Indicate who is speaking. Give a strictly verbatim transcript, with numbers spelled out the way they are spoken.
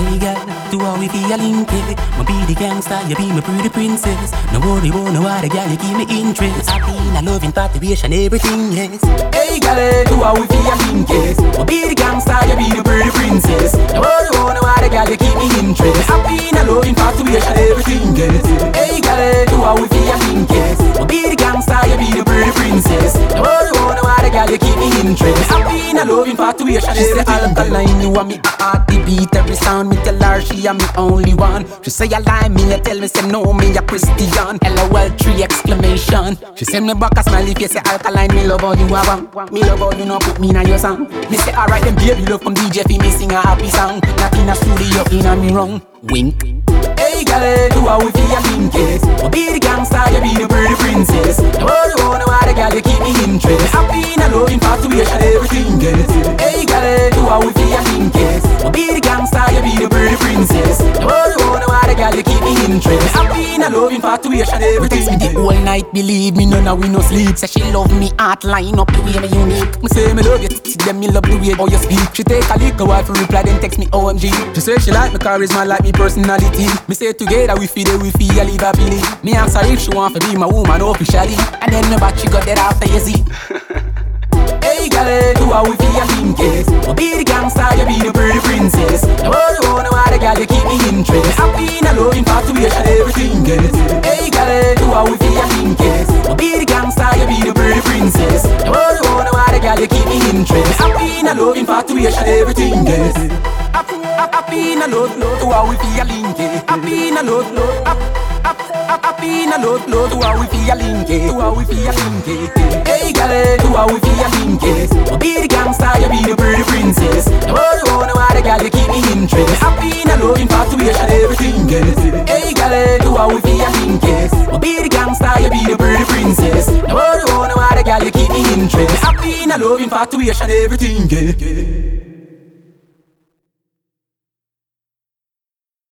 Speaker 1: Hey girl, do how we feel link it. My be the gangster, you be my pretty princess. No worry about no other girl, you give me interest. Happy in a love, infatuation, everything, yes. Hey girl, do how we feel link it. My be the gangster, you be the pretty princess. No worry about no other girl, you give me interest. Happy in a love, infatuation, everything, yes. Hey girl, do how we feel link it. My be the gangster, you be the pretty princess. No worry about no other girl, you give me interest. Happy in a love, infatuation, everything. She say alkaline, you want me a hearty beat every sound. Me tell her she am me only one. She say I lie me, you tell me say no, me a Christian. L O L three exclamation. She say me back a smile if you say alkaline. Me love how you a bang. Me love how you no put me in your song. Me say alright then baby, love from D J fi me sing a happy song. Not in a studio, in a me wrong. Wink. Hey girl, do how we feel link it. Oh be the gangster, you be the pretty princess. No worry about no other girl, you keep me interest. Happy in a love, infatuation, everything get. Hey girl, do how we feel link it. Oh be the gangster, you be the pretty princess. No worry about no other girl, you keep me interest. Happy in a love, infatuation, everything. Me the whole night, believe me, none of we no sleep. Say she love me, heart line up the way me unique. Me say me love you, then me love the way how you speak. She take a little while for reply, then text me O M G. She say she like me charisma, like me personality. Me say together we feel it, we feel live happily. Me ask her if she want to be my woman officially. And then me back she got that after you see. Hey girl, do how we feel link it. Oh be the gangster, you be the pretty princess. No worry about no other girl, you keep me interest. Happy in a love, infatuation, everything get. Hey girl, do how we feel link it. Oh be the gangster, you be the pretty princess. No worry about no other girl, you keep me interest. Happy in a love, infatuation, everything get. Happy in a love, love, do how we feel link it. Happy in a love, love, happy in a love, love, do how we feel link it. Do how we feel link it. Hey girl, do how we feel link it. Oh be the gangster, you be the pretty princess. No worry about no other girl, you keep me interest. Happy in a love, infatuation, everything get. Hey girl, do how we feel link it. Oh be the gangster, you be the pretty princess. No worry about no other girl, you keep me interest. Happy in a love, infatuation, everything get.